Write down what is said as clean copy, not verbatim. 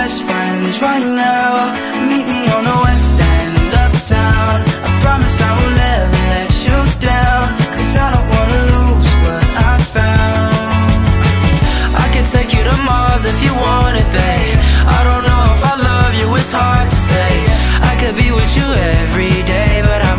best friends right now. Meet me on the West End, uptown. I promise I will never let you down, 'cause I don't wanna lose what I found. I could take you to Mars if you want it, babe. I don't know if I love you, it's hard to say. I could be with you every day, but I